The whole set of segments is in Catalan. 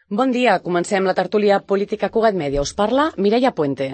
Bon dia, comencem la tertúlia política Cugat Mèdia. Us parla Mireia Puente.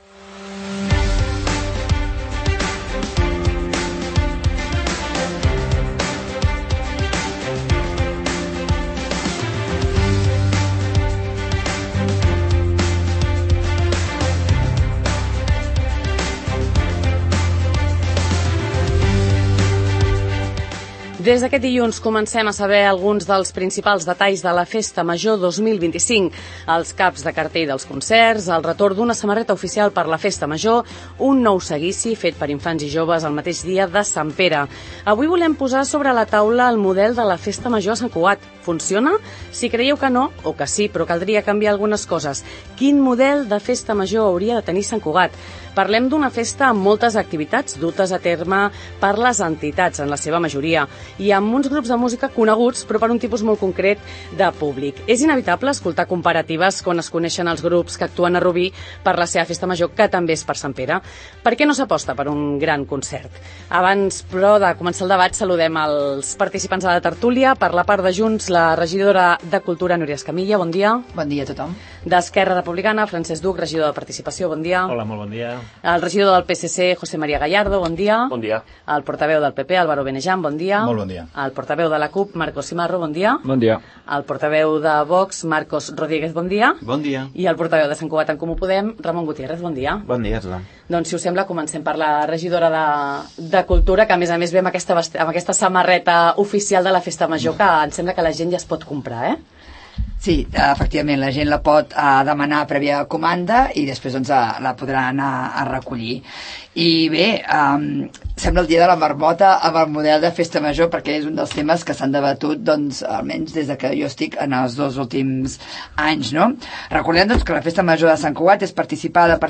Des d'aquest dilluns comencem a saber alguns dels principals detalls de la Festa Major 2025, els caps de cartell dels concerts, el retorn d'una samarreta oficial per la Festa Major, un nou seguici fet per infants i joves el mateix dia de Sant Pere. Avui volem posar sobre la taula el model de la Festa Major a Sant Cugat. Funciona? Si creieu que no, o que sí, però caldria canviar algunes coses. Quin model de Festa Major hauria de tenir Sant Cugat? Parlem d'una festa amb moltes activitats dutes a terme per les entitats, en la seva majoria, i amb uns grups de música coneguts, però per un tipus molt concret de públic. És inevitable escoltar comparatives quan es coneixen els grups que actuen a Rubí per la seva festa major, que també és per Sant Pere. Per què no s'aposta per un gran concert? Abans, però, de començar el debat, saludem els participants de la tertúlia. Per la part de Junts, la regidora de Cultura, Núria Escamilla, bon dia. Bon dia a tothom. D'Esquerra Republicana, Francesc Duc, regidor de Participació, bon dia. Hola, molt bon dia. El regidor del PSC, José María Gallardo, bon dia. Bon dia. El portaveu del PP, Álvaro Benejan, bon dia. Molt bon dia. El portaveu de la CUP, Marcos Simarro, bon dia. Bon dia. El portaveu de Vox, Marcos Rodríguez, bon dia. Bon dia. I el portaveu de Sant Cugat en Comú Podem, Ramon Gutiérrez, bon dia. Bon dia a tothom. Doncs, si us sembla, comencem per la regidora de Cultura, que a més ve amb aquesta samarreta oficial de la Festa Major, que em sembla que la gent ja es pot comprar, Sí, efectivament, la gent la pot demanar prèvia comanda i després doncs, la podrà anar a recollir. I bé, sembla el dia de la marmota amb el model de Festa Major, perquè és un dels temes que s'han debatut, doncs, almenys des de que jo estic en els 2 últims anys, no? Recordem doncs, que la Festa Major de Sant Cugat és participativa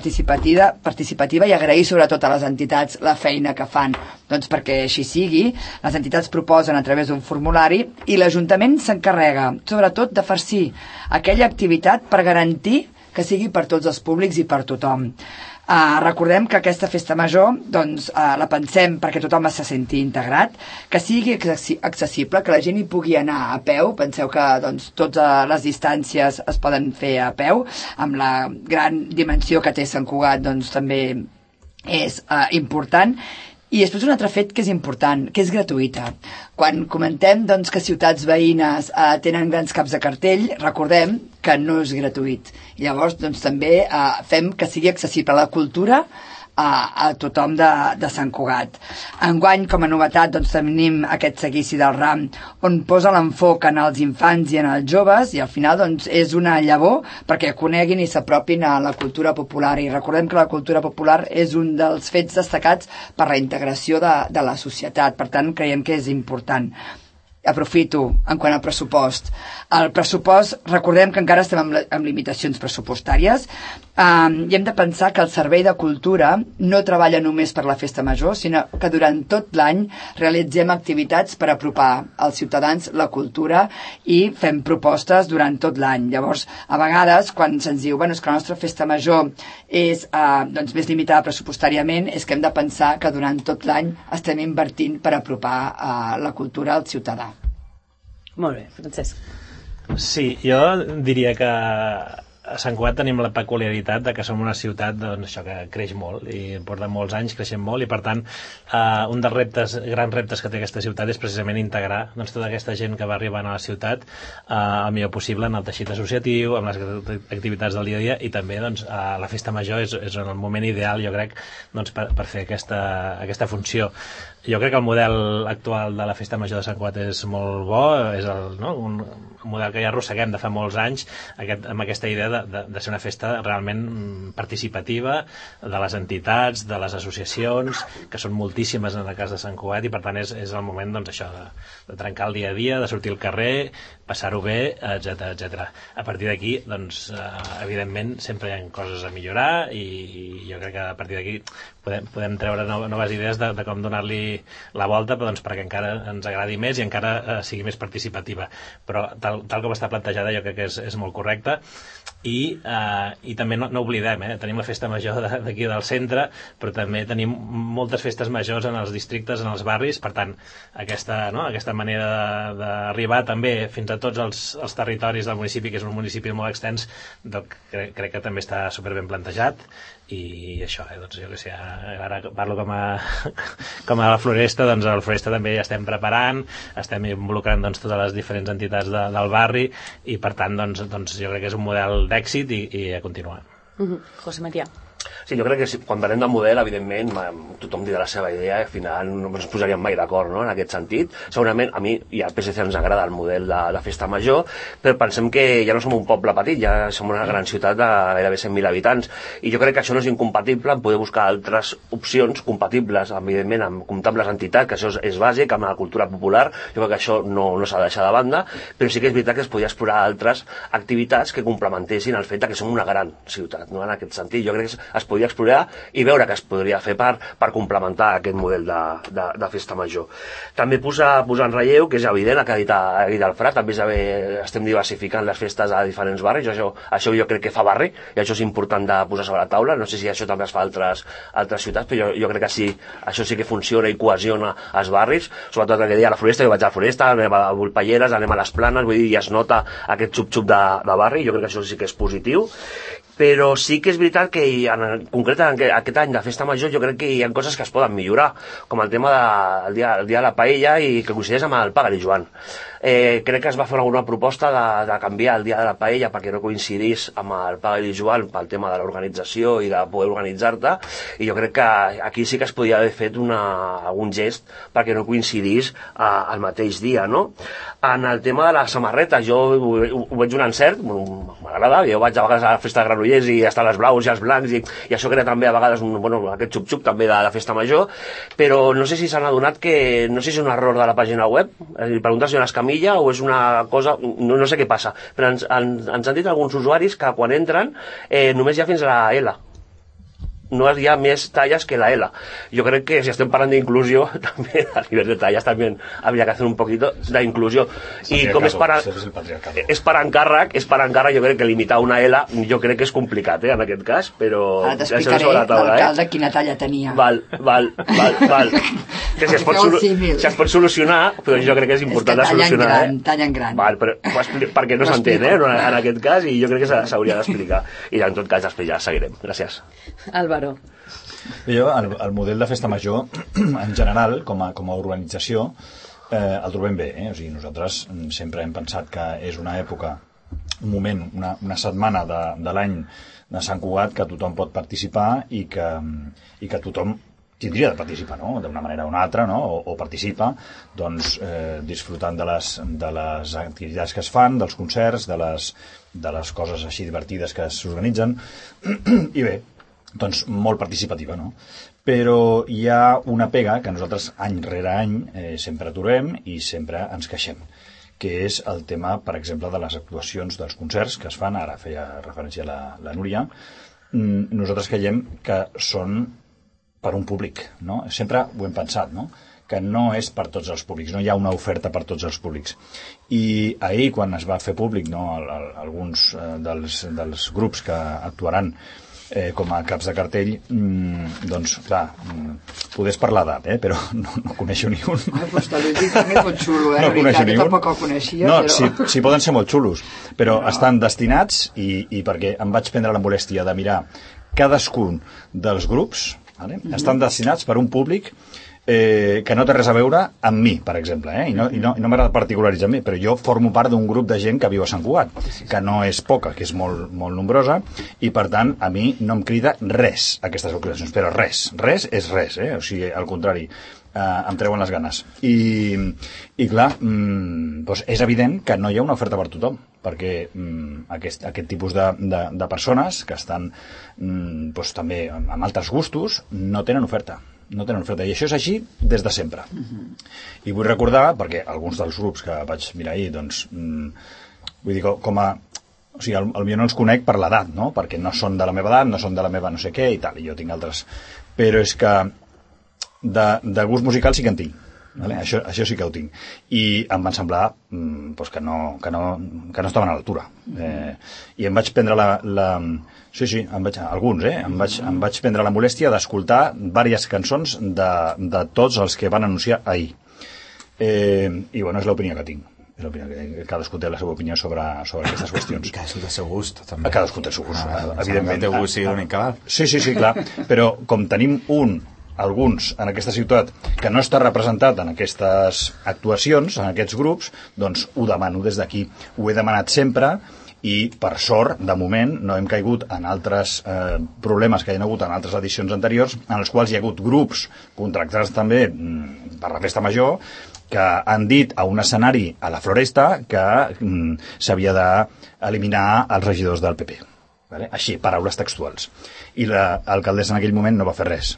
i agrair sobretot a les entitats la feina que fan, doncs perquè així sigui. Les entitats proposen a través d'un formulari i l'Ajuntament s'encarrega sobretot de farcir aquella activitat per garantir que sigui per tots els públics i per tothom. Recordem que aquesta festa major doncs, la pensem perquè tothom se senti integrat, que sigui accessible, que la gent hi pugui anar a peu. Penseu que doncs, totes les distàncies es poden fer a peu, amb la gran dimensió que té Sant Cugat doncs, també és important. I després un altre fet que és important, que és gratuïta. Quan comentem doncs, que ciutats veïnes tenen grans caps de cartell, recordem que no és gratuït. I llavors doncs, també fem que sigui accessible la cultura a tothom de Sant Cugat. Enguany, com a novetat, doncs, tenim aquest seguici del ram on posa l'enfoc en els infants i en els joves i al final doncs, és una llavor perquè coneguin i s'apropin a la cultura popular. I recordem que la cultura popular és un dels fets destacats per la integració de la societat. Per tant, creiem que és important. Aprofito en quant al pressupost. El pressupost, recordem que encara estem amb limitacions pressupostàries i hem de pensar que el Servei de Cultura no treballa només per la Festa Major, sinó que durant tot l'any realitzem activitats per apropar als ciutadans la cultura i fem propostes durant tot l'any. Llavors, a vegades, quan se'ns diu és que la nostra Festa Major és doncs, més limitada pressupostàriament, és que hem de pensar que durant tot l'any estem invertint per apropar la cultura al ciutadà. Molt bé, Francesc. Sí, jo diria que a Sant Cugat tenim la peculiaritat de que som una ciutat doncs, això que creix molt i porta molts anys creixent molt i per tant un dels grans reptes que té aquesta ciutat és precisament integrar doncs, tota aquesta gent que va arribant a la ciutat el millor possible en el teixit associatiu, amb les activitats del dia a dia i també doncs, la Festa Major és el moment ideal jo crec doncs, per fer aquesta funció. Jo crec que el model actual de la Festa Major de Sant Cugat és molt bo, és un model que ja arrosseguem de fa molts anys amb aquesta idea de ser una festa realment participativa de les entitats, de les associacions, que són moltíssimes en el cas de Sant Cugat i per tant és el moment doncs, això, de trencar el dia a dia, de sortir al carrer, passar-ho bé, etc. A partir d'aquí, doncs, evidentment, sempre hi ha coses a millorar i jo crec que a partir d'aquí podem treure noves idees de com donar-li la volta doncs, perquè encara ens agradi més i encara sigui més participativa. Però tal com està plantejada jo crec que és molt correcta i també no oblidem, tenim la festa major d'aquí del centre, però també tenim moltes festes majors en els districtes, en els barris, per tant, aquesta manera d'arribar també fins a tots els territoris del municipi, que és un municipi molt extens, crec que també està superben plantejat, i això, doncs jo que sé, ara parlo com a la Floresta, doncs a la Floresta també ja estem preparant, estem involucrant doncs totes les diferents entitats del barri, i per tant doncs jo crec que és un model d'èxit i a continuar. José María. Sí, jo crec que quan parlem del model, evidentment, tothom dirà la seva idea i al final no ens posaríem mai d'acord, no?, en aquest sentit. Segurament, a mi i al PSC ens agrada el model de festa major, però pensem que ja no som un poble petit, ja som una gran ciutat de gairebé 100.000 habitants, i jo crec que això no és incompatible en poder buscar altres opcions compatibles, evidentment, amb comptar amb les entitats, que això és bàsic, amb la cultura popular. Jo crec que això no s'ha de deixar de banda, però sí que és veritat que es podria explorar altres activitats que complementessin el fet que som una gran ciutat, no?, en aquest sentit. Jo crec que es podria explorar i veure què es podria fer per complementar aquest model de festa major. També posar en relleu, que és evident, que ha dit el Fra, també estem diversificant les festes a diferents barris, això jo crec que fa barri, i això és important de posar sobre la taula. No sé si això també es fa a altres ciutats, però jo crec que sí, això sí que funciona i cohesiona els barris, sobretot aquell dia a la Floresta, jo vaig a la Floresta, anem a Volpelleres, anem a les Planes, vull dir, ja es nota aquest xup-xup de barri, jo crec que això sí que és positiu. Però sí que és veritat que en concret aquest any de festa major jo crec que hi ha coses que es poden millorar, com el tema del dia de la paella, i que coincideix amb el Paga-li Joan. Crec que es va fer alguna proposta de canviar el dia de la paella perquè no coincidís amb el Paga-li Joan pel tema de l'organització i de poder organitzar-te, i jo crec que aquí sí que es podia haver fet algun gest perquè no coincidís al mateix dia, no? En el tema de les samarretes, jo ho veig un encert, m'agrada, jo vaig a vegades a la festa de Granollers i estan els blaus i els blancs, i això crea també a vegades aquest xup-xup també de la festa major, però no sé si s'han adonat que, no sé si és un error de la pàgina web, preguntar si és camilla o és una cosa, no sé què passa, però ens han dit alguns usuaris que quan entren només hi ha fins a la L. No hi ha més talles que la L. Jo crec que si estem parlant d'inclusió, també a nivell de talles també habría que hacer un poquito d'inclusió. I com és per encàrrec, jo crec que limitar una L jo crec que és complicat, en aquest cas, però... Ara t'explicaré l'alcalde quina talla tenia. Val. Que si es pot solucionar, però jo crec que és important de solucionar. Tallen gran. Val, però perquè no s'entén, en aquest cas, i jo crec que s'hauria d'explicar. I en tot cas, després ja seguirem. Gràcies. Álvaro. Jo, el model de festa major, en general, com a organització, el trobem bé. O sigui, nosaltres sempre hem pensat que és una època, un moment, una setmana de l'any de Sant Cugat que tothom pot participar i que tothom tindria de participar, no?, d'una manera o una altra, no?, o participa, doncs, disfrutant de les activitats que es fan, dels concerts, de les coses així divertides que s'organitzen, i bé, doncs molt participativa, no? Però hi ha una pega que nosaltres any rere any sempre trobem i sempre ens queixem, que és el tema, per exemple, de les actuacions dels concerts que es fan, ara feia referència la Núria. Nosaltres creiem que són per un públic, no? Sempre ho hem pensat, no?, que no és per tots els públics, no hi ha una oferta per tots els públics. I ahir, quan es va fer públic, no, alguns dels grups que actuaran com a caps de cartell, doncs, clar, podés parlar d'edat, però no coneixo ni un. Pues te l'he dit, també és molt xulo, no coneixo ni un. Tampoc el coneixia, no, però... sí, poden ser molt xulos, però estan destinats, i perquè em vaig prendre la molèstia de mirar cadascun dels grups, vale? Estan destinats per un públic que no té res a veure amb mi, per exemple, i no m'agrada particularitzar amb mi, però jo formo part d'un grup de gent que viu a Sant Cugat, que no és poca, que és molt, molt nombrosa, i per tant a mi no em crida res aquestes actuacions, però res és res, o sigui, al contrari, em treuen les ganes. I clar, doncs és evident que no hi ha una oferta per tothom, perquè aquest tipus de persones que estan doncs, també amb altres gustos no tenen oferta, i això és així des de sempre. I vull recordar, perquè alguns dels grups que vaig mirar ahir, doncs, vull dir, com a... O sigui, potser no els conec per l'edat, no?, perquè no són de la meva edat, no són de la meva no sé què i tal, i jo tinc altres... Però és que de gust musical sí que en tinc. Vale? Això sí que ho tinc. I em van semblar doncs que no estaven a l'altura. I em vaig prendre em vaig prendre la molèstia d'escoltar diverses cançons de tots els que van anunciar ahir. I bueno, és l'opinió que tinc. Cadascú té la seva opinió sobre aquestes qüestions. I cadascú té el seu gust, també. Cadascú té el seu gust, evidentment. El teu gust sigui l'únic que val. Sí, clar. Però com tenim alguns en aquesta ciutat que no està representat en aquestes actuacions, en aquests grups, doncs ho demano des d'aquí. Ho he demanat sempre i, per sort, de moment, no hem caigut en altres problemes que hi ha hagut en altres edicions anteriors, en els quals hi ha hagut grups contractats també per la Festa Major que han dit a un escenari a la Floresta que s'havia d'eliminar els regidors del PP. Vale? Així, paraules textuals. I l'alcaldessa en aquell moment no va fer res,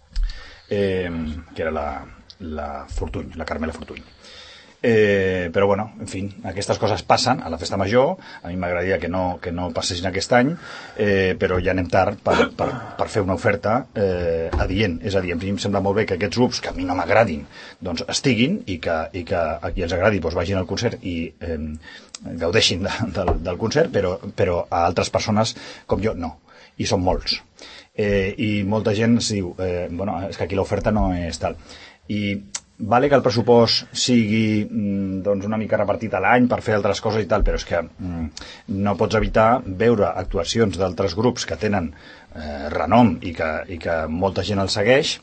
que era la Fortuny, la Carmela Fortuny. Però bueno, en fi, aquestes coses passen a la Festa Major. A mi m'agradaria que no passessin aquest any, però ja anem tard per fer una oferta adient. És a dir, a mi em sembla molt bé que aquests grups que a mi no m'agradin doncs estiguin i que a qui els agradi doncs vagin al concert i gaudeixin del concert, però a altres persones com jo no, i són molts. I molta gent es diu és que aquí l'oferta no és tal. I vale que el pressupost sigui doncs una mica repartit a l'any per fer altres coses i tal, però és que no pots evitar veure actuacions d'altres grups que tenen renom i que molta gent els segueix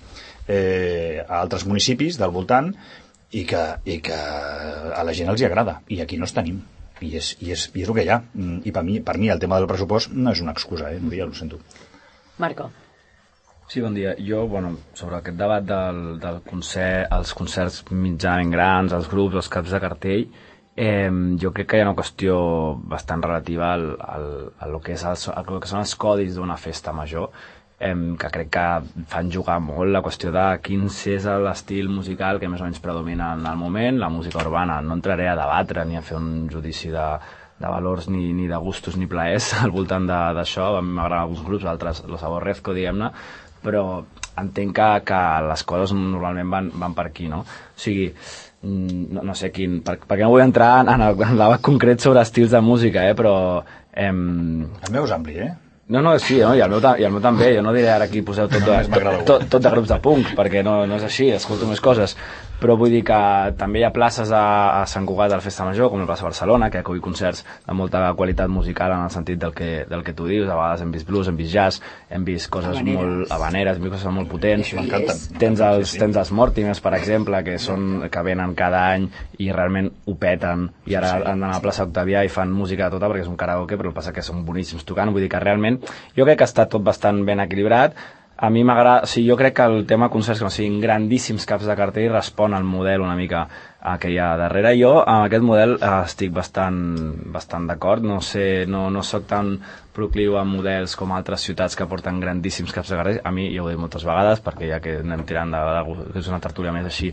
a altres municipis del voltant i que a la gent els hi agrada, i aquí no els tenim, i és el que hi ha. I per mi el tema del pressupost no és una excusa, Núria, ho sento. Marco. Sí, bon dia. Jo, sobre aquest debat del concert, els concerts mitjanament grans, els grups, els caps de cartell, jo crec que hi ha una qüestió bastant relativa a lo que són els codis d'una festa major, que crec que fan jugar molt la qüestió de quin és l'estil musical que més o menys predomina en el moment, la música urbana. No entraré a debatre ni a fer un judici de valors ni de gustos ni plaers al voltant d'això. A mi m'agraden alguns grups, altres los aborrezco, diguem-ne, però entenc que les coses normalment van per aquí, no? O sigui, no sé quin... Perquè no vull entrar en el debat concret sobre estils de música, però... El meu és ampli, No, sí, no? I el meu també. Jo no diré ara aquí poseu tot de grups de punk, perquè no és així, escolto més coses. Però vull dir que també hi ha places a Sant Cugat de la Festa Major, com la plaça Barcelona, que acull concerts de molta qualitat musical en el sentit del que tu dius. A vegades hem vist blues, hem vist jazz, hem vist coses molt habaneres, hem vist coses molt potents. Tens els Mortimers, per exemple, que venen cada any i realment ho peten, i ara han d'anar a la plaça Octavià i fan música tota perquè és un karaoke, però el que passa que són boníssims tocant. Vull dir que realment jo crec que està tot bastant ben equilibrat. A mi m'agrada, jo crec que el tema concerts que no siguin grandíssims caps de cartell respon al model una mica que hi ha darrere. Jo amb aquest model estic bastant d'acord, no soc tan procliu a models com altres ciutats que porten grandíssims caps de cartell. A mi, ja ho he dit moltes vegades, perquè ja que anem tirant que és una tertúlia més així,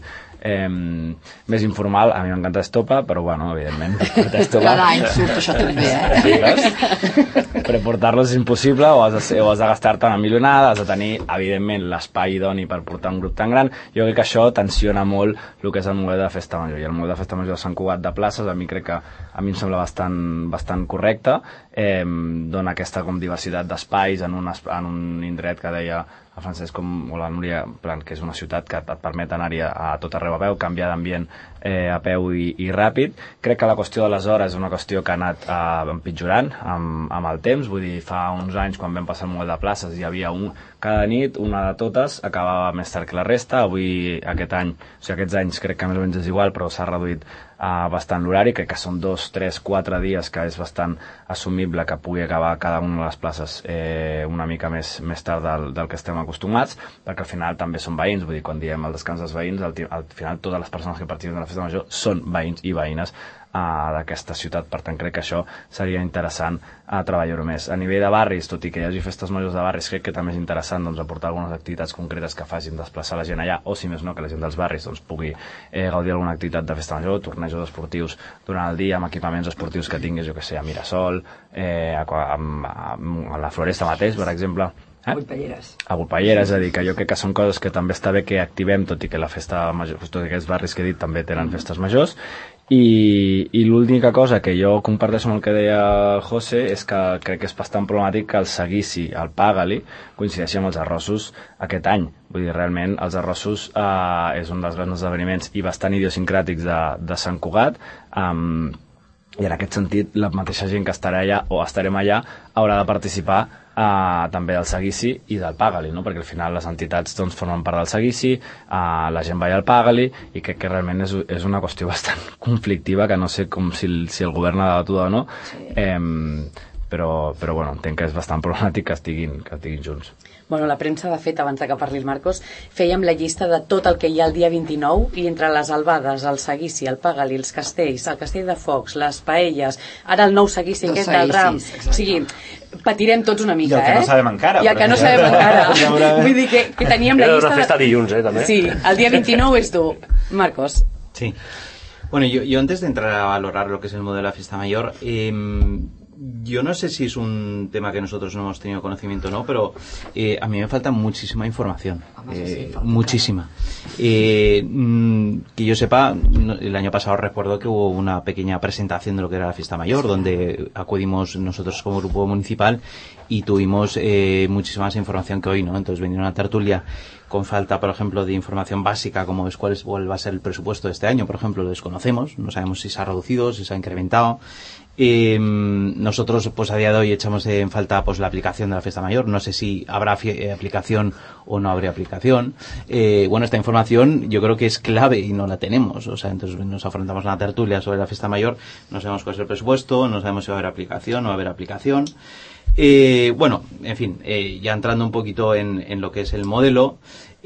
més informal, a mi m'encanta Estopa, però bueno, evidentment cada any surt això també, però portar-los és impossible, o has de gastar-te una milionada, has de tenir evidentment l'espai idoni per portar un grup tan gran. Jo crec que això tensiona molt el que és el model de Festa Major, i el model de Festa Major de Sant Cugat de places a mi em sembla bastant correcte. Dona aquesta com diversitat d'espais en un indret que deia el Francesc o la Núria, que és una ciutat que et permet anar-hi a tot arreu a peu, canviar d'ambient a peu i ràpid. Crec que la qüestió de les hores és una qüestió que ha anat empitjorant amb el temps. Vull dir, fa uns anys, quan vam passar el model de places, hi havia cada nit, una de totes, acabava més tard que la resta. Avui, aquests anys, crec que més o menys és igual, però s'ha reduït bastant l'horari. Crec que són 2, 3, 4 dies, que és bastant assumible que pugui acabar cada una de les places una mica més tard del que estem acostumats, perquè al final també són veïns. Vull dir, quan diem el descans dels veïns, al final totes les persones que participen de la Festa Major són veïns i veïnes d'aquesta ciutat. Per tant, crec que això seria interessant a treballar-ho més. A nivell de barris, tot i que hi hagi festes majors de barris, crec que també és interessant doncs, aportar algunes activitats concretes que facin desplaçar la gent allà, o si més no, que la gent dels barris doncs, pugui gaudir d'alguna activitat de festa major, tornejos esportius durant el dia, amb equipaments esportius que tinguis, jo que sé, a Mirasol, a la Floresta mateix, per exemple. A Volpelleres. A Volpelleres, és a dir, que jo crec que són coses que també està bé que activem, tot i que la festa major, tots aquests barris que he dit també tenen festes majors. I l'única cosa que jo comparteixo amb el que deia José és que crec que és bastant problemàtic que el seguici, el Pagali, coincideixi amb els arrossos aquest any. Vull dir, realment, els arrossos és un dels grans esdeveniments i bastant idiosincràtics de Sant Cugat, i en aquest sentit la mateixa gent que estarà allà o estarem allà haurà de participar també del seguici i del Pagali, no? Perquè al final les entitats doncs, formen part del seguici, la gent va allà al Pagali, i crec que realment és una qüestió bastant conflictiva que no sé com si el govern ha debatut o no, sí. Però bueno, entenc que és bastant problemàtic que estiguin junts. Bueno, la premsa, de fet, abans que parli el Marcos, fèiem la llista de tot el que hi ha el dia 29, i entre les albades, el seguici, el Pagali, els castells, el castell de focs, les paelles, ara el nou seguici aquest del Ram, o sigui, patirem tots una mica, I el que no sabem encara. I el que no sabem encara. Vull dir que teníem la llista... Una festa dilluns, també. Sí, el dia 29 és dur. Marcos. Sí. Bueno, yo antes de entrar a valorar lo que es el modelo de la fiesta mayor, yo no sé si es un tema que nosotros no hemos tenido conocimiento o no, pero a mí me falta muchísima información. Muchísima. Que yo sepa, el año pasado recuerdo que hubo una pequeña presentación de lo que era la fiesta mayor, donde acudimos nosotros como grupo municipal y tuvimos muchísima más información que hoy, ¿no? Entonces venía una tertulia con falta, por ejemplo, de información básica, como es cuál va a ser el presupuesto de este año, por ejemplo, lo desconocemos, no sabemos si se ha reducido, si se ha incrementado. Nosotros pues a día de hoy echamos en falta pues la aplicación de la fiesta mayor, no sé si habrá aplicación o no habrá aplicación. Bueno, esta información yo creo que es clave y no la tenemos, o sea, entonces nos afrontamos a una tertulia sobre la fiesta mayor, no sabemos cuál es el presupuesto, no sabemos si va a haber aplicación o no va a haber aplicación. Bueno, en fin, ya entrando un poquito en lo que es el modelo,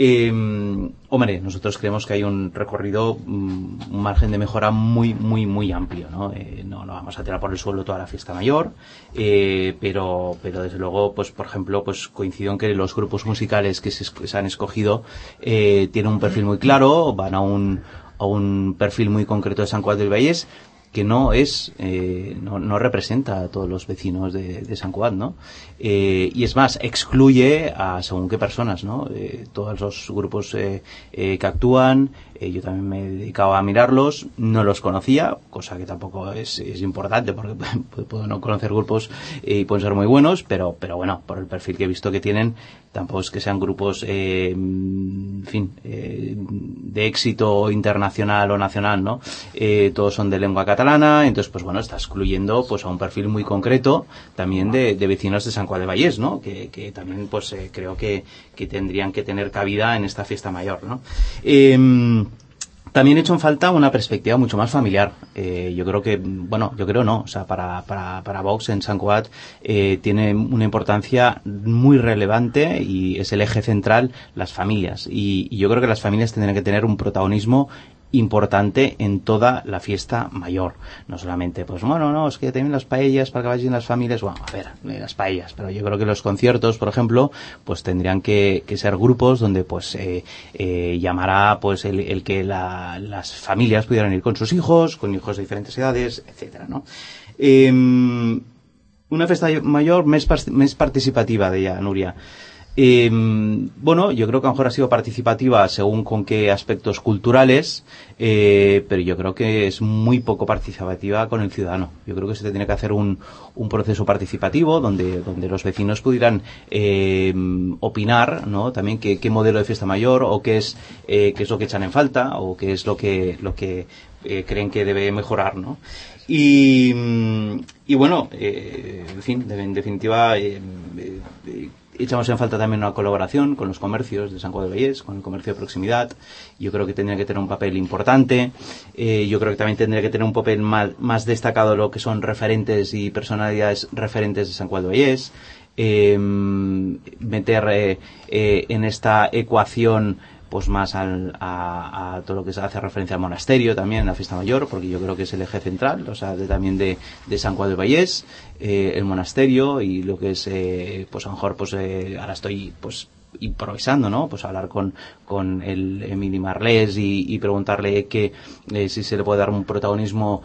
hombre, nosotros creemos que hay un recorrido, un margen de mejora muy amplio, ¿no? No vamos a tirar por el suelo toda la fiesta mayor, pero desde luego, pues por ejemplo, pues coincido en que los grupos musicales que se han escogido tienen un perfil muy claro, van a un perfil muy concreto de Sant Cugat del Vallès, que no es no representa a todos los vecinos de Sant Cugat, ¿no? Y es más, excluye a según qué personas, ¿no? Todos los grupos que actúan, yo también me he dedicado a mirarlos, no los conocía, cosa que tampoco es importante, porque puedo no conocer grupos y pueden ser muy buenos, pero bueno, por el perfil que he visto que tienen, tampoco es que sean grupos en fin, de éxito internacional o nacional, ¿no? Todos son de lengua catalana, entonces pues bueno, está excluyendo pues a un perfil muy concreto también de vecinos de Sant Cugat del Vallès, ¿no? Que también pues creo que tendrían que tener cabida en esta fiesta mayor, ¿no? También he hecho en falta una perspectiva mucho más familiar. Yo creo que, bueno, yo creo no, o sea, para Vox en Sant Cugat tiene una importancia muy relevante y es el eje central las familias. Y yo creo que las familias tendrían que tener un protagonismo importante en toda la fiesta mayor. No solamente, pues bueno, no, es que también las paellas para que vayan las familias, bueno, a ver, las paellas, pero yo creo que los conciertos, por ejemplo, pues tendrían que ser grupos donde pues llamará pues el que las familias pudieran ir con sus hijos, con hijos de diferentes edades, etcétera, ¿no? Una fiesta mayor más participativa, de ella, Nuria. Bueno, yo creo que a lo mejor ha sido participativa según con qué aspectos culturales, pero yo creo que es muy poco participativa con el ciudadano. Yo creo que se tiene que hacer un proceso participativo donde los vecinos pudieran opinar, ¿no? También qué modelo de fiesta mayor o qué es lo que echan en falta o qué es lo que creen que debe mejorar, ¿no? Y bueno, en fin, en definitiva, echamos en falta también una colaboración con los comercios de Sant Cugat del Vallès, con el comercio de proximidad. Yo creo que tendría que tener un papel importante. Yo creo que también tendría que tener un papel más destacado lo que son referentes y personalidades referentes de Sant Cugat del Vallès. Meter en esta ecuación pues más a todo lo que hace referencia al monasterio también en la fiesta mayor, porque yo creo que es el eje central, o sea, también de Sant Cugat del Vallès, el monasterio y lo que es, pues a lo mejor, pues ahora estoy, pues improvisando, ¿no? Pues hablar con el Emili Marlés y preguntarle que si se le puede dar un protagonismo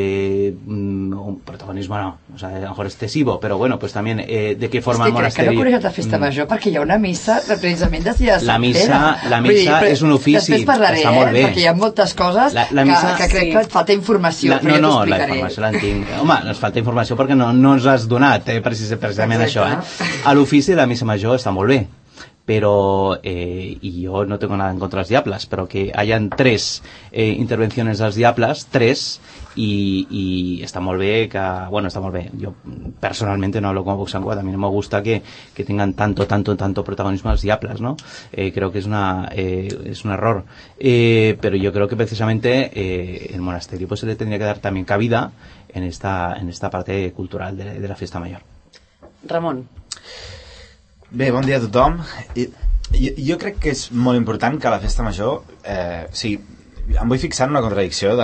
no, o sea, a lo mejor excesivo, però bueno, pues también de què forma el monasteri. Que no coneix la festa major perquè hi ha una missa precisament de dia de Sant Pere. La missa és un ofici, després parlaré, està molt bé. Perquè hi ha moltes coses que crec que et falta informació, però ja t'ho explicaré. La informació l'entenc. Home, ens falta informació perquè no ens has donat precisament això. A l'ofici la missa major està molt bé, pero y yo no tengo nada en contra de los diaplas, pero que hayan 3 intervenciones dels diaplas, 3, y está molt bé que, bueno, está molt bé. Yo personalmente no hablo como Vox Sant Cugat, a mí no me gusta que tengan tanto protagonismo los diaplas, ¿no? Creo que es un error, pero yo creo que precisamente el monasterio pues se le tendría que dar también cabida en esta parte cultural de la fiesta mayor. Ramon. Bé, bon dia a tothom. Jo crec que és molt important que la festa major... sí, em vull fixar en una contradicció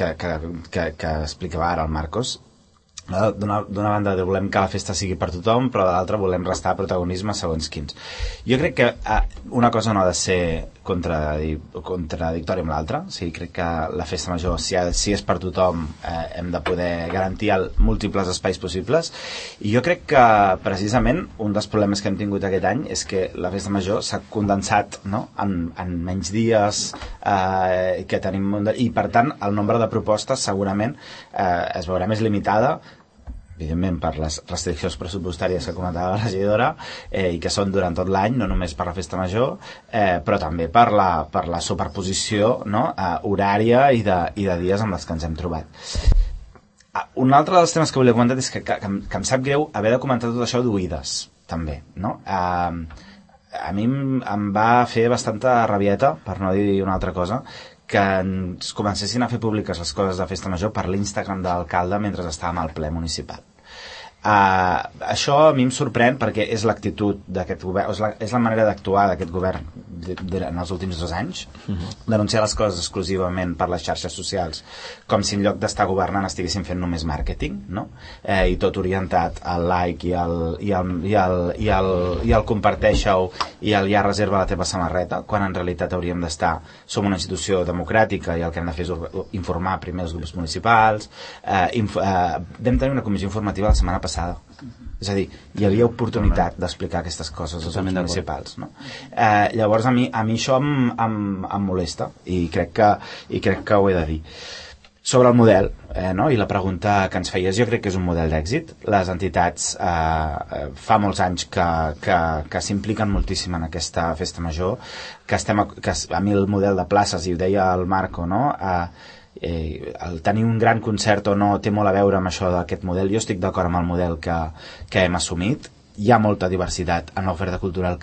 que explicava ara el Marcos. D'una banda volem que la festa sigui per tothom, però de l'altra volem restar protagonisme segons quins. Jo crec que una cosa no ha de ser contradictòria amb l'altra. O sigui, crec que la festa major, si és per tothom, hem de poder garantir múltiples espais possibles. I jo crec que precisament un dels problemes que hem tingut aquest any és que la festa major s'ha condensat, no?, en menys dies que tenim, i per tant el nombre de propostes segurament es veurà més limitada, evidentment per les restriccions pressupostàries que comentava la regidora, i que són durant tot l'any, no només per la festa major, però també per la superposició, no?, horària i de dies amb les que ens hem trobat. Un altre dels temes que volia comentar és que em sap greu haver de comentar tot això d'oïdes, també, no? A mi em va fer bastanta rabieta, per no dir una altra cosa, que ens comencessin a fer públiques les coses de festa major per l'Instagram de l'alcalde mentre estàvem al ple municipal. Això a mi em sorprèn perquè és l'actitud d'aquest govern, és la manera d'actuar d'aquest govern en els últims 2 anys, denunciar les coses exclusivament per les xarxes socials, com si en lloc d'estar governant estiguessin fent només màrqueting, no? I tot orientat al like i al comparteix-ho i al ja reserva la teva samarreta, quan en realitat hauríem d'estar, som una institució democràtica i el que hem de fer és informar primer els grups municipals. Vam tenir una comissió informativa la setmana passada, és a dir, hi havia oportunitat d'explicar aquestes coses als grups municipals, no? Llavors a mi això em molesta i crec que ho he de dir. Sobre el model, no? I la pregunta que ens feies, jo crec que és un model d'èxit. Les entitats fa molts anys que s'impliquen moltíssim en aquesta festa major, que a mi el model de places, i ho deia el Marco, no?, el tenir un gran concert o no té molt a veure amb això d'aquest model. Jo estic d'acord amb el model que hem assumit. Hi ha molta diversitat en l'oferta cultural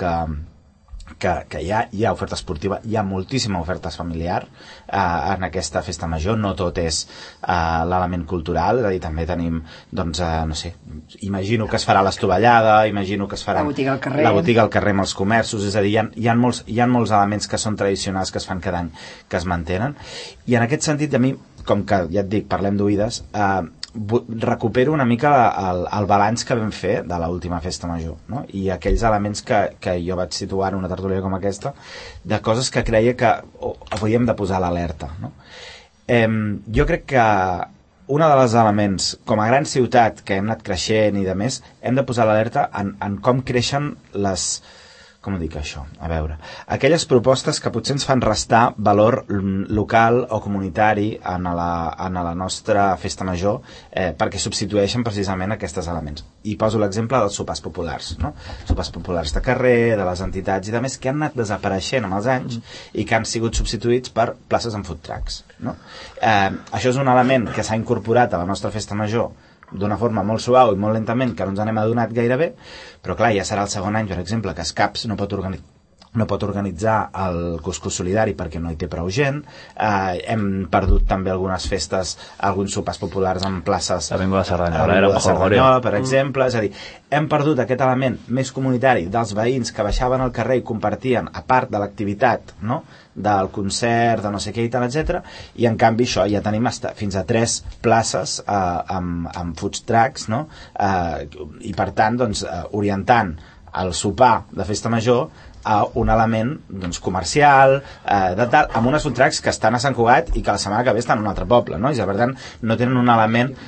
que hi ha oferta esportiva, hi ha moltíssima oferta familiar en aquesta festa major. No tot és l'element cultural, és a dir, també tenim, doncs, no sé, imagino que es farà l'estovallada, imagino que es farà la botiga al carrer amb els comerços, és a dir, hi ha molts elements que són tradicionals, que es fan cada any, que es mantenen. I en aquest sentit, a mi, com que ja et dic, parlem d'oïdes, recupero una mica el balanç que vam fer de l'última festa major, no? I aquells elements que jo vaig situar en una tertúlia com aquesta, de coses que creia que havíem de posar l'alerta, no? Jo crec que un dels elements, com a gran ciutat que hem anat creixent i de més, hem de posar l'alerta en com creixen les... Com ho dic, això? A veure, aquelles propostes que potser ens fan restar valor local o comunitari en la nostra festa major, perquè substitueixen precisament aquests elements. I poso l'exemple dels sopars populars, no? Sopars populars de carrer, de les entitats i de més, que han anat desapareixent amb els anys i que han sigut substituïts per places amb food trucks, no? Això és un element que s'ha incorporat a la nostra festa major d'una forma molt suau i molt lentament, que no ens n'hem adonat gairebé, però clar, ja serà el segon any, per exemple, que Escaps no pot no pot organitzar el Cuscús Solidari perquè no hi té prou gent. Hem perdut també algunes festes, alguns sopars populars en places, L'avinguda Cerdanyola, L'avinguda Cerdanyola, per exemple. És a dir, hem perdut aquest element més comunitari dels veïns que baixaven al carrer i compartien, a part de l'activitat, no?, del concert, de no sé què i tal, etc. I en canvi això, ja tenim fins a 3 places amb food trucks, no? I per tant, doncs, orientant el sopar de festa major a un element, doncs, comercial, de tal, amb unes food trucks que estan a Sant Cugat i que la setmana que ve estan en un altre poble, no? I per tant no tenen un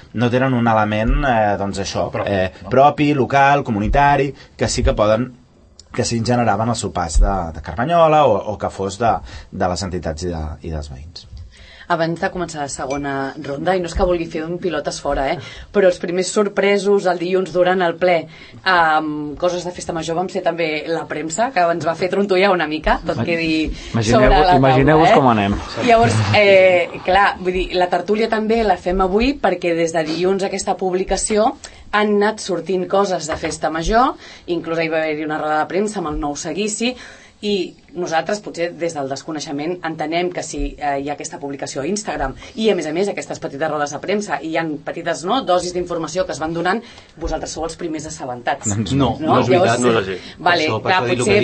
element doncs això, propi, local, comunitari, que sí que poden, que sí generaven els sopars de Carmanyola o que fos de les entitats i dels veïns. Abans de començar la segona ronda, i no és que vulgui fer un pilotes fora, però els primers sorpresos el dilluns durant el ple amb coses de festa major vam ser també la premsa, que ens va fer trontollar una mica, tot quedi sobre la taula. Imagineu-vos com anem. Llavors, clar, vull dir, la tertúlia també la fem avui perquè des de dilluns aquesta publicació han anat sortint coses de festa major, inclús hi va haver-hi una roda de premsa amb el nou seguici, i nosaltres potser des del desconeixement entenem que si hi ha aquesta publicació a Instagram i a més aquestes petites rodes de premsa i hi ha petites dosis d'informació que es van donant, vosaltres sou els primers assabentats. No és veritat. No és així. Vale, clar, potser...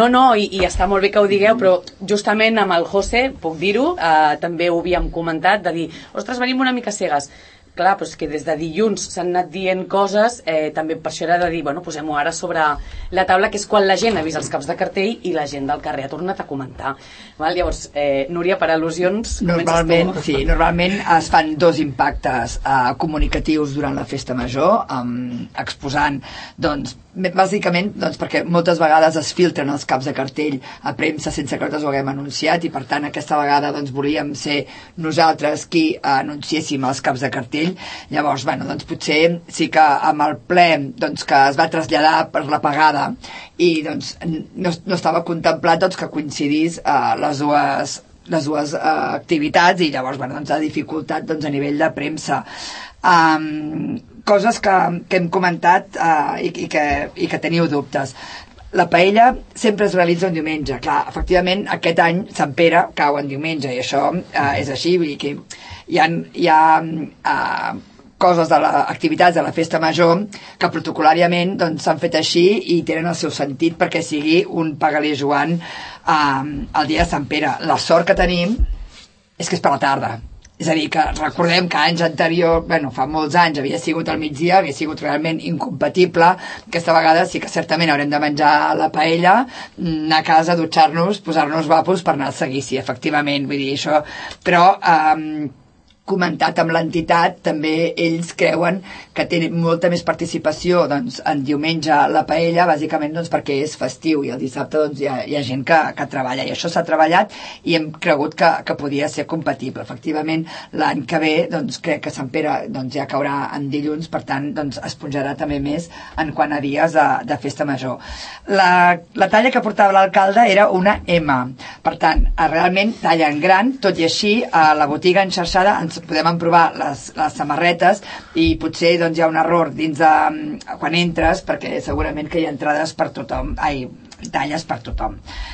I està molt bé que ho digueu, però justament amb el José, puc dir-ho, també ho havíem comentat, de dir, ostres, venim una mica cegues. Clar, però és que des de dilluns s'han anat dient coses, també per això era de dir, bueno, posem-ho ara sobre la taula, que és quan la gent ha vist els caps de cartell i la gent del carrer ha tornat a comentar. Val? Llavors, Núria, per al·lusions... Normalment es fan 2 impactes comunicatius durant la festa major, exposant, doncs, bàsicament, doncs, perquè moltes vegades es filtren els caps de cartell a premsa sense que nosaltres ho haguem anunciat i per tant aquesta vegada doncs, volíem ser nosaltres qui anunciéssim els caps de cartell. Llavors, bueno, doncs potser sí que amb el ple doncs, que es va traslladar per l'apagada i doncs, no estava contemplat doncs, que coincidís les dues activitats i llavors bueno, doncs, ha dificultat doncs, a nivell de premsa. Coses que hem comentat i que teniu dubtes. La paella sempre es realitza un diumenge. Clar, efectivament, aquest any Sant Pere cau en diumenge i això és així, vull dir que hi ha coses de activitats de la festa major que protocolàriament doncs, s'han fet així i tenen el seu sentit perquè sigui un pagalí Joan el dia de Sant Pere. La sort que tenim és que és per la tarda. És a dir, que recordem que anys anterior, bueno, fa molts anys havia sigut al migdia, havia sigut realment incompatible. Aquesta vegada sí que certament haurem de menjar la paella, anar a casa, dutxar-nos, posar-nos guapos per anar al seguici, efectivament, vull dir això. Però comentat amb l'entitat, també ells creuen que tenen molta més participació doncs, en diumenge la paella, bàsicament doncs, perquè és festiu i el dissabte doncs, hi ha gent que treballa i això s'ha treballat i hem cregut que podia ser compatible. Efectivament, l'any que ve doncs, crec que Sant Pere doncs, ja caurà en dilluns, per tant doncs, es punjarà també més en quant a dies de festa major. La talla que portava l'alcalde era una M, per tant, realment talla en gran, tot i així a la botiga enxarxada ens podem emprovar les samarretes i potser doncs, hi ha un error dins de quan entres perquè segurament que hi ha entrades per tothom, talles per tothom.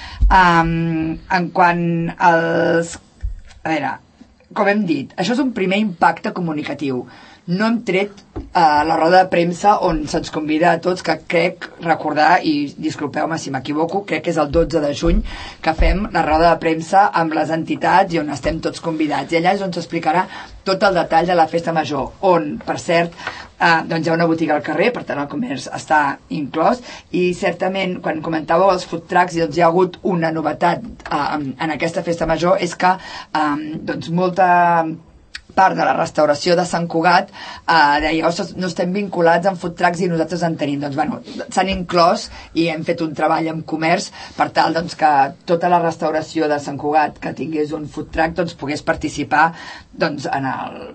En quant als... A veure, com hem dit, això és un primer impacte comunicatiu. No hem tret la roda de premsa on se'ns convida a tots, que crec recordar, i disculpeu-me si m'equivoco, crec que és el 12 de juny que fem la roda de premsa amb les entitats i on estem tots convidats. I allà és on s'explicarà tot el detall de la festa major, on, per cert, doncs hi ha una botiga al carrer, per tant el comerç està inclòs, i certament, quan comentàveu els food trucks, doncs hi ha hagut una novetat en aquesta festa major, és que doncs molta part de la restauració de Sant Cugat deia, no estem vinculats amb food trucks i nosaltres en tenim. Doncs, bueno, s'han inclòs i hem fet un treball amb comerç per tal doncs, que tota la restauració de Sant Cugat que tingués un food truck doncs, pogués participar doncs, a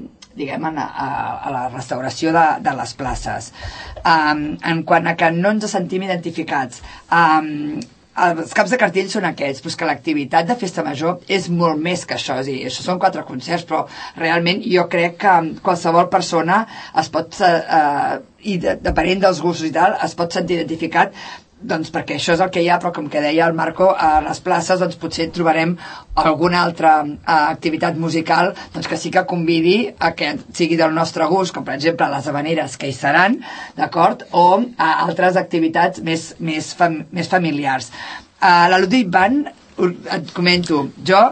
la restauració de les places. En quant a que no ens sentim identificats, els caps de cartell són aquests, però és que l'activitat de festa major és molt més que això, és a dir, això són 4 concerts, però realment jo crec que qualsevol persona es pot, i depenent dels gustos i tal, es pot sentir identificat doncs perquè això és el que hi ha, però com que deia el Marco, a les places doncs potser trobarem alguna altra activitat musical doncs que sí que convidi a que sigui del nostre gust, com per exemple les habaneres que hi seran, d'acord? O altres activitats més familiars. La Ludwig Band, et comento, jo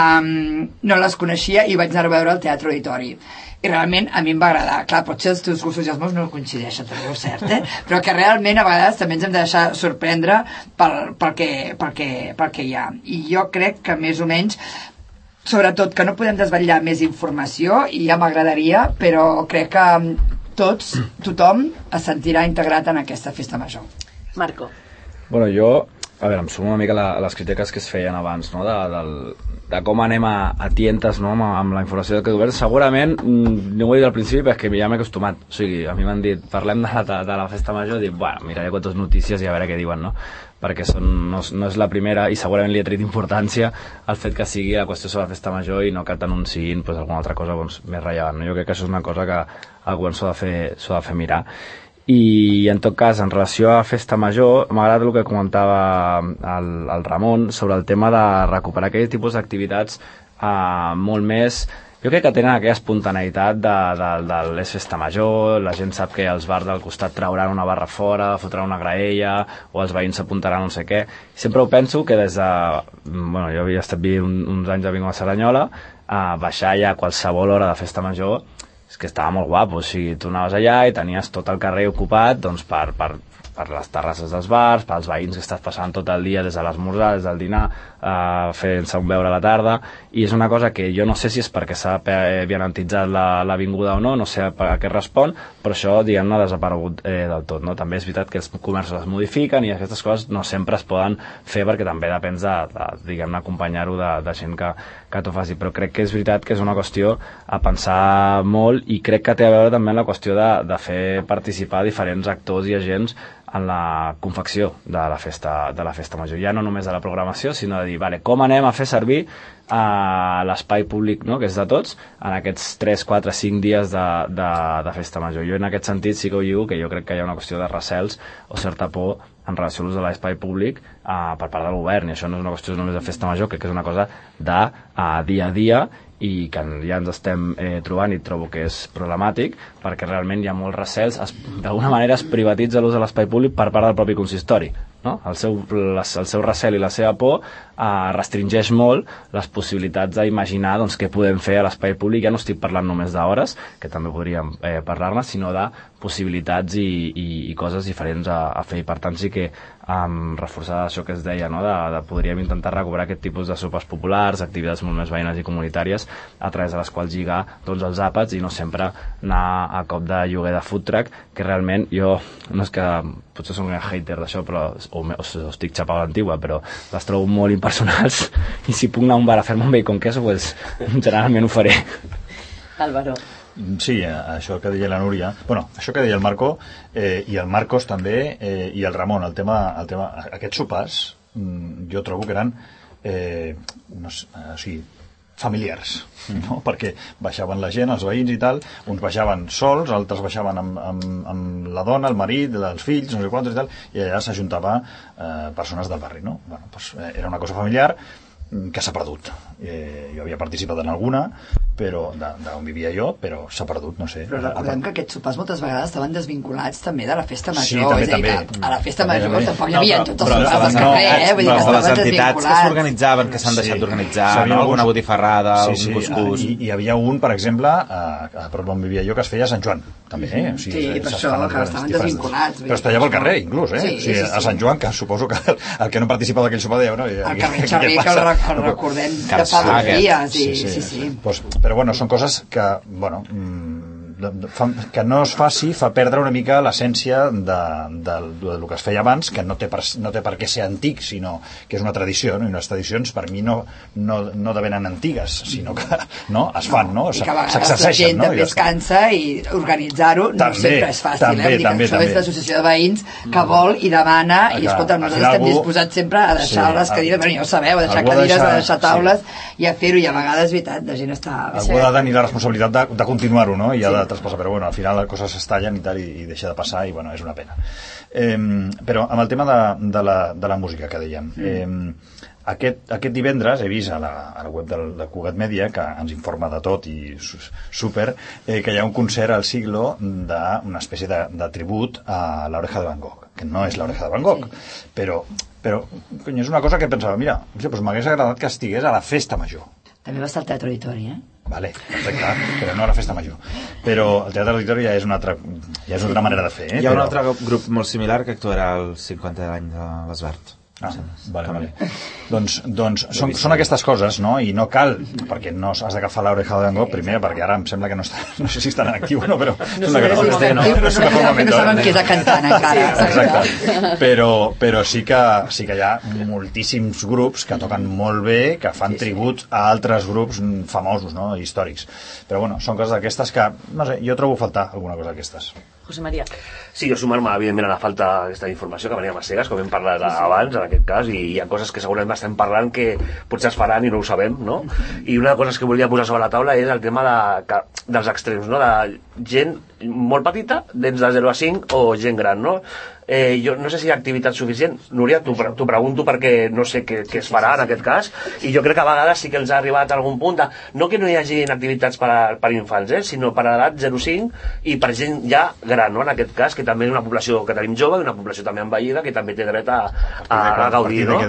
no les coneixia i vaig anar a veure al Teatre Auditori. I realment a mi em va agradar. Clar, potser els teus gustos i els meus no coincideixen, també ho cert, però que realment a vegades també ens hem de deixar sorprendre pel que hi ha. I jo crec que més o menys, sobretot que no podem desvetllar més informació, i ja m'agradaria, però crec que tothom es sentirà integrat en aquesta festa major. Marco. Bueno, jo, a veure, em sumo una mica a les crítiques que es feien abans, no?, de com anem a tientes, no?, amb la informació que duem. Segurament, no ho he dit al principi, perquè ja m'he acostumat. O sigui, a mi m'han dit, parlem de la festa major, i dic, bueno, miraré quantes notícies i a veure què diuen, no? Perquè no és la primera, i segurament li he tret importància al fet que sigui la qüestió sobre la festa major i no que t'anunciïn pues, alguna altra cosa doncs, més rellevant, no? Jo crec que això és una cosa que el govern s'ho ha de fer mirar. I en tot cas, en relació a Festa Major, m'agrada el que comentava el Ramon sobre el tema de recuperar aquells tipus d'activitats molt més... Jo crec que tenen aquella espontaneïtat de l'és Festa Major, la gent sap que els bars del costat trauran una barra fora, fotran una graella, o els veïns s'apuntaran no sé què. Sempre ho penso que des de... Bueno, jo havia estat uns anys a Vingo a Cerdanyola, a baixar ja a qualsevol hora de Festa Major, és que estava molt guapo, o sigui, tu anaves allà i tenies tot el carrer ocupat doncs, per les terrasses dels bars, pels veïns que estàs passant tot el dia des de l'esmorzar, des del dinar, fent-se un beure a la tarda, i és una cosa que jo no sé si és perquè s'ha vianantitzat l'avinguda o no sé a què respon, però això, diguem-ne, ha desaparegut del tot, no? També és veritat que els comerços es modifiquen i aquestes coses no sempre es poden fer perquè també depèn diguem-ne, acompanyar-ho de gent que t'ho faci, però crec que és veritat que és una qüestió a pensar molt i crec que té a veure també amb la qüestió de fer participar diferents actors i agents en la confecció de la festa major, ja no només de la programació, sinó de dir, vale, com anem a fer servir l'espai públic, no?, que és de tots, en aquests 3, 4, 5 dies de festa major. Jo en aquest sentit sí que ho digo, que jo crec que hi ha una qüestió de recels o certa por en relació a l'ús de l'espai públic per part del govern, i això no és una qüestió només de festa major, crec que és una cosa de dia a dia, i que ja ens estem trobant i trobo que és problemàtic perquè realment hi ha molts recels, d'alguna manera es privatitza l'ús de l'espai públic per part del propi consistori, no? El seu recel i la seva por restringeix molt les possibilitats d'imaginar doncs, què podem fer a l'espai públic. Ja no estic parlant només d'hores, que també podríem parlar-ne, sinó de possibilitats i coses diferents a fer, i per tant sí que reforçar això que es deia, no? Podríem intentar recuperar aquest tipus de sopars populars, activitats molt més veïnes i comunitàries a través de les quals lligar doncs, els àpats i no sempre anar a cop de lloguer de food truck, que realment jo, no és que potser soc un hater d'això, però o estic xapant a l'antigua, però les trobo molt impersonals i si puc anar a un bar a fer-me un bacon queso, pues, generalment ho faré. Álvaro. Sí, això que deia la Núria, bueno, això que deia el Marco i el Marcos també i el Ramon, el tema aquests sopars jo trobo que eren o sigui, familiars, no? Perquè baixaven la gent, els veïns i tal, uns baixaven sols, altres baixaven amb la dona, el marit, els fills, no sé quantos i tal, i allà s'ajuntava persones del barri, no? Bueno, pues, era una cosa familiar que s'ha perdut. Jo havia participat en alguna, però d'on vivia jo, però s'ha perdut, no sé. Però recordem que aquests sopars moltes vegades estaven desvinculats també de la festa major. Sí, també, és a dir, també. A la festa major tampoc hi havia tots els sopars del carrer, vull dir que estaven estaven les entitats que desvinculats. s'organitzaven, que s'han deixat d'organitzar, no? Alguna botifarrada, algun cuscús... Hi havia un, per exemple, a prop on vivia jo, que es feia a Sant Joan, també, O sigui, Sí, per això, que estaven desvinculats. Però es tallava al carrer, inclús, Sí, O sigui, a Sant Joan, que suposo que el que no participava d'aquell sopar deia, no? El carrer Xavier, que el recordem de fa 2 dies. Sí. Pues, però bueno, són coses que, bueno, que no es faci fa perdre una mica l'essència del que es feia abans, que no té per què ser antic, sinó que és una tradició, no? I les tradicions per mi no devenen antigues, sinó que no, es fan, no? I que a vegades la gent també es cansa i organitzar-ho no sempre és fàcil. Això és l'associació de veïns que vol i demana, i escolta, nosaltres estem disposats sempre a deixar les cadires, ja ho sabeu, a deixar cadires, a deixar taules i a fer-ho, i a vegades, és veritat, la gent està... Algú ha de tenir la responsabilitat de continuar-ho, no? I ha de altres passa, però bueno, al final les coses s'estallen i tal, i deixa de passar, i bueno, és una pena. Però amb el tema de la música que dèiem, aquest divendres he vist a la web de Cugat Media, que ens informa de tot i super, que hi ha un concert al Siglo d'una espècie de tribut a l'Oreja de Van Gogh, que no és l'Oreja de Van Gogh, però cony, és una cosa que pensava, mira, doncs m'hagués agradat que estigués a la Festa Major. També va estar al Teatre Auditori, Vale, perfecte, però no a la Festa Major. Però el Teatre Auditori ja és una altra manera de fer. Hi ha un altre grup molt similar que actuarà el 50 d'any de l'Esbart. Vale. Doncs són aquestes coses, no? I no cal, perquè no has d'agafar l'Oreja de Van Gogh, primer, perquè ara em sembla que no sé si estan en actiu o no, però no saben qui és el cantant encara. Exacte. Però sí que hi ha moltíssims grups que toquen molt bé, que fan tribut a altres grups famosos, no? Històrics. Però bueno, són coses d'aquestes que, no sé, jo trobo a faltar alguna cosa d'aquestes. José María. Sí, jo sumar-me, evidentment, a la falta d'aquesta informació que veníem a cegues, com hem parlat abans, en aquest cas, i hi ha coses que segurament estem parlant que potser es faran i no ho sabem, no? I una de les coses que volia posar sobre la taula és el tema dels extrems, no? De gent molt petita, dins de 0 a 5, o gent gran, no? Jo no sé si hi ha activitat suficient. Núria, t'ho pregunto perquè no sé què es farà en aquest cas, i jo crec que a vegades sí que ens ha arribat a algun punt de, no que no hi hagi activitats per infants, sinó per edat 0-5 i per gent ja gran, no? En aquest cas, que també és una població que tenim jove i una població també envellida que també té dret a gaudir, no?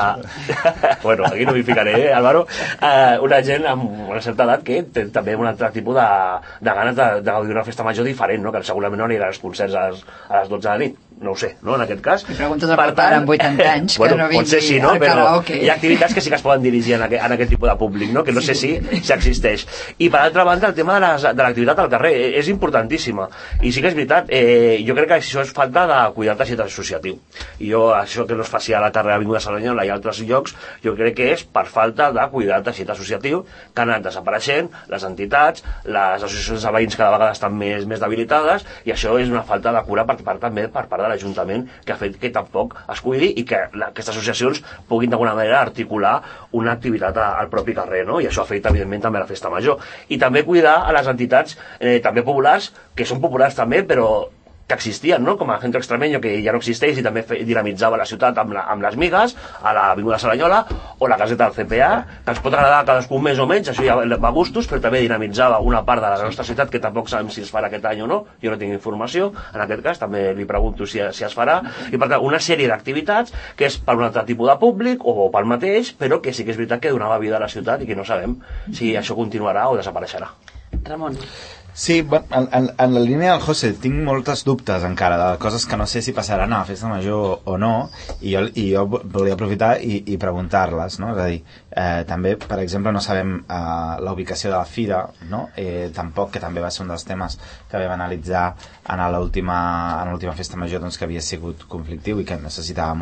Bueno, aquí no m'hi ficaré, Álvaro. Una gent amb una certa edat que té també un altre tipus de ganes de gaudir d'una festa major diferent, no? Que segurament no anirà als concerts a les 12 de la nit, no ho sé, no? En aquest cas. I preguntes al pare amb 80 anys que no vingui sí, no? Al karaoke. Hi ha activitats que sí que es poden dirigir en aquest tipus de públic, no? Que no sé si existeix. I per altra banda, el tema de l'activitat al carrer és importantíssima. I sí que és veritat, jo crec que això és falta de cuidar el teixit associatiu. I jo, això que no es faci a la carrera Avinguda Saranyola i altres llocs, jo crec que és per falta de cuidar el teixit associatiu, que han anat desapareixent, les entitats, les associacions de veïns cada vegada estan més debilitades, i això és una falta de cura també per part de l'Ajuntament, que ha fet que tampoc es cuidi i que aquestes associacions puguin d'alguna manera articular una activitat al propi carrer, no? I això afecta evidentment també a la festa major. I també cuidar a les entitats també populars, que són populars també, però que existien, no? Com a Centro Extremeño, que ja no existeix i també dinamitzava la ciutat amb les migues, a l'Avinguda Saranyola, o la caseta del CPA, que ens pot agradar cadascú més o menys, això ja va a gustos, però també dinamitzava una part de la nostra ciutat que tampoc sabem si es farà aquest any o no, jo no tinc informació, en aquest cas també li pregunto si es farà, i per tant una sèrie d'activitats que és per un altre tipus de públic o pel mateix, però que sí que és veritat que donava vida a la ciutat i que no sabem si això continuarà o desapareixerà. Ramon. Sí, en la línia del José tinc moltes dubtes encara de coses que no sé si passaran a la festa major o no, i jo volia aprofitar i preguntar-les, no? És a dir, també, per exemple, no sabem la ubicació de la fira, no? Tampoc, que també va ser un dels temes que vam analitzar en l'última festa major, doncs, que havia sigut conflictiu i que necessitàvem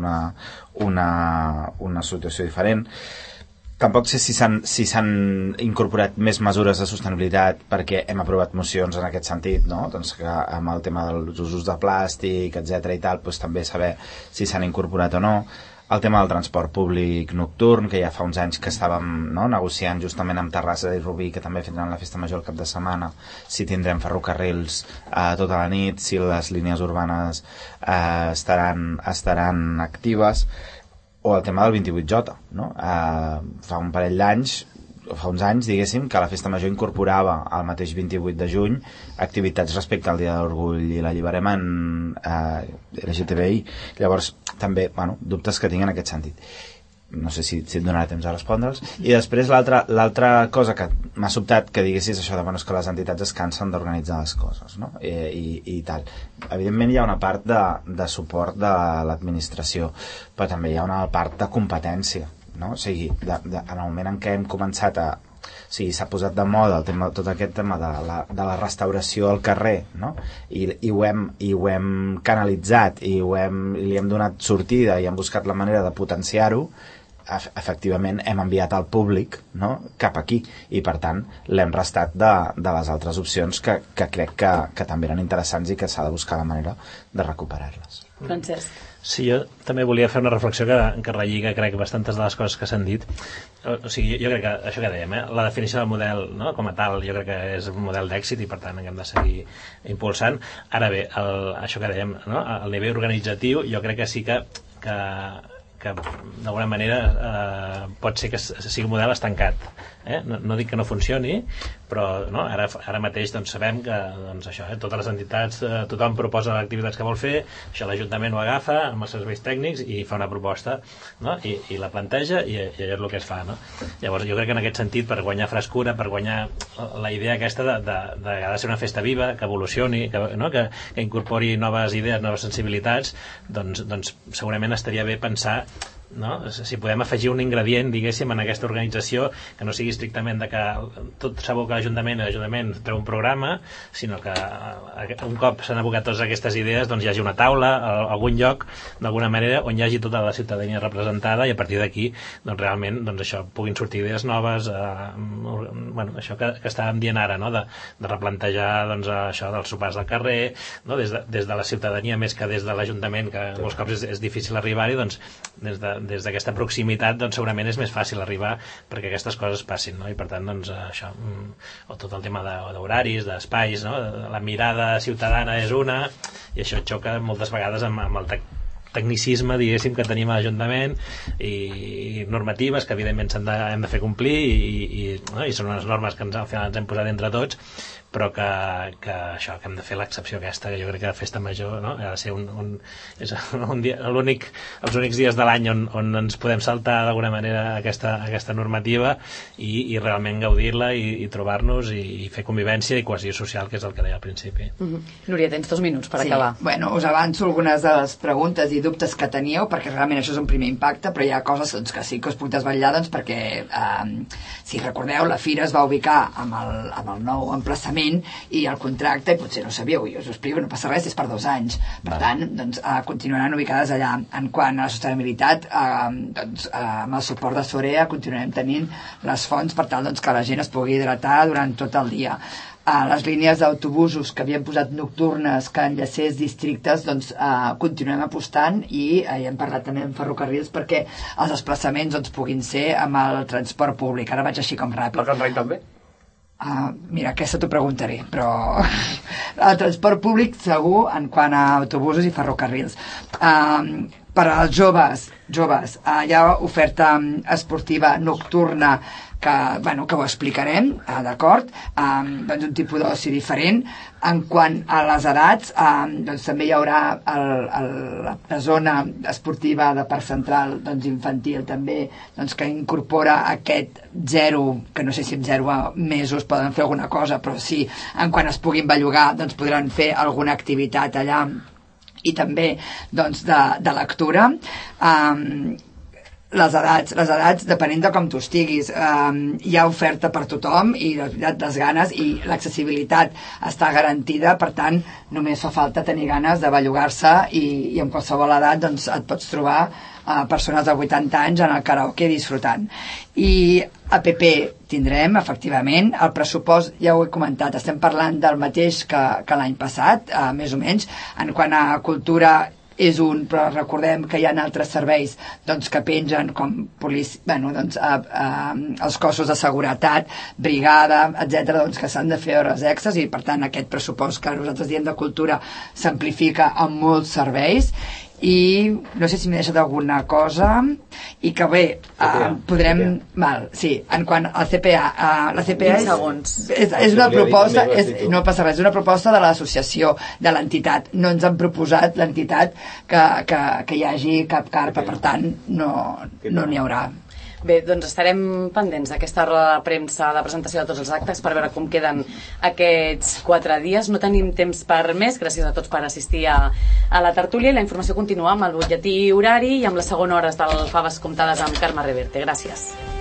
una situació diferent. Tampoc sé si s'han incorporat més mesures de sostenibilitat, perquè hem aprovat mocions en aquest sentit, no? Doncs que amb el tema dels usos de plàstic, etc i tal, doncs també saber si s'han incorporat o no. El tema del transport públic nocturn, que ja fa uns anys que estàvem, no, negociant justament amb Terrassa i Rubí, que també tindran la festa major el cap de setmana, si tindrem ferrocarrils tota la nit, si les línies urbanes estaran actives, o el tema del 28J, no? Fa un parell d'anys, fa uns anys, diguéssim, que la festa major incorporava al mateix 28 de juny activitats respecte al Dia de l'Orgull i l'Alliberament LGTBI. Llavors, també, bueno, dubtes que tinc en aquest sentit. No sé si et donarà temps a respondre'ls. I després l'altra cosa que m'ha sobtat que diguessis això de, bueno, és que les entitats es cansen d'organitzar les coses, no? I tal. Evidentment hi ha una part de suport de l'administració, però també hi ha una part de competència, no? O sigui, en el moment en què hem començat s'ha posat de moda tot aquest tema de la restauració al carrer, no? I ho hem canalitzat i li hem donat sortida i hem buscat la manera de potenciar-ho, efectivament hem enviat al públic, no?, cap aquí, i per tant l'hem restat de les altres opcions que crec que també eren interessants i que s'ha de buscar la manera de recuperar-les. Francesc. Sí, jo també volia fer una reflexió que relliga, crec, bastantes de les coses que s'han dit. O sigui, jo crec que això que dèiem, la definició del model, no?, com a tal, jo crec que és un model d'èxit i per tant hem de seguir impulsant. Ara bé, això que dèiem, no?, el nivell organitzatiu, jo crec que sí que d'alguna manera pot ser que sigui un model estancat. No dic que no funcioni, però no, ara mateix doncs, sabem que doncs, això, totes les entitats, tothom proposa activitats que vol fer, això l'Ajuntament ho agafa amb els serveis tècnics i fa una proposta, no?, i la planteja i allò és el que es fa, no? Llavors jo crec que en aquest sentit, per guanyar frescura, per guanyar la idea aquesta de ser una festa viva, que evolucioni, que incorpori noves idees, noves sensibilitats, doncs segurament estaria bé pensar, no?, si podem afegir un ingredient, diguéssim, en aquesta organització que no sigui estrictament de que tot s'aboca a l'Ajuntament treu un programa, sinó que un cop s'han abocat totes aquestes idees doncs hi hagi una taula, algun lloc d'alguna manera on hi hagi tota la ciutadania representada i a partir d'aquí doncs realment doncs això, puguin sortir idees noves, bueno, això que estàvem dient ara, no?, de replantejar doncs, això dels sopars del carrer, no?, des de la ciutadania més que des de l'Ajuntament, que molts cops és difícil arribar-hi, doncs des d'aquesta proximitat doncs segurament és més fàcil arribar perquè aquestes coses passin, no? I per tant doncs això, o tot el tema d'horaris, d'espais, no?, la mirada ciutadana és una i això xoca moltes vegades amb el tecnicisme, diguéssim, que tenim a l'Ajuntament i normatives que evidentment hem de fer complir i són unes normes que al final ens hem posat entre tots, però que això, que hem de fer l'excepció aquesta, que jo crec que la festa major, no?, ha de ser és un dia, els únics dies de l'any on ens podem saltar d'alguna manera aquesta normativa i realment gaudir-la i trobar-nos i fer convivència i cohesió social, que és el que deia al principi. Núria, tens 2 minuts per acabar. Bueno, us avanço algunes de les preguntes i dubtes que teníeu, perquè realment això és un primer impacte, però hi ha coses doncs, que sí que us puc desvetllar, doncs, perquè si recordeu, la fira es va ubicar amb el nou emplaçament i el contracte, i potser no sabíeu, i us ho explico, no passa res, és per 2 anys. Per tant, doncs, continuaran ubicades allà. En quant a la sostenibilitat, doncs, amb el suport de Sorea continuarem tenint les fonts per tal doncs, que la gent es pugui hidratar durant tot el dia. Les línies d'autobusos que havien posat nocturnes que enllacés districtes, doncs continuem apostant i hem parlat també amb ferrocarrils perquè els desplaçaments doncs, puguin ser amb el transport públic. Ara vaig així com ràpid. La Can Rai també? Mira, aquesta t'ho preguntaré, però el transport públic segur en quant a autobusos i ferrocarrils. Per als joves hi ha oferta esportiva nocturna que ho explicarem, d'acord, doncs un tipus d'oci diferent. En quant a les edats, doncs també hi haurà la zona esportiva de Parc Central, doncs infantil també, doncs que incorpora aquest 0, que no sé si amb 0 mesos poden fer alguna cosa, però sí, en quan es puguin bellugar, doncs podran fer alguna activitat allà i també doncs de lectura. Les edats, depenent de com tu estiguis, hi ha oferta per tothom i les ganes i l'accessibilitat està garantida, per tant només fa falta tenir ganes de bellugar-se i en qualsevol edat doncs, et pots trobar persones de 80 anys en el karaoke disfrutant. I a PP tindrem, efectivament, el pressupost, ja ho he comentat, estem parlant del mateix que l'any passat, més o menys, en quant a cultura és però recordem que hi ha altres serveis doncs, que pengen com els cossos de seguretat, brigada, etc., doncs, que s'han de fer hores extres i per tant aquest pressupost que nosaltres diem de cultura s'amplifica amb molts serveis i no sé si m'he deixat alguna cosa i que bé, podrem en quant al CPA la CPA és una proposta no passa res, és una proposta de l'associació de l'entitat, no ens han proposat l'entitat que hi hagi cap carpa, per tant no n'hi haurà. Bé, doncs estarem pendents d'aquesta roda de premsa de presentació de tots els actes per veure com queden aquests 4 dies. No tenim temps per més, gràcies a tots per assistir a la tertúlia i la informació continua amb el butlletí horari i amb les segones hores del Faves Comptades amb Carme Reverte. Gràcies.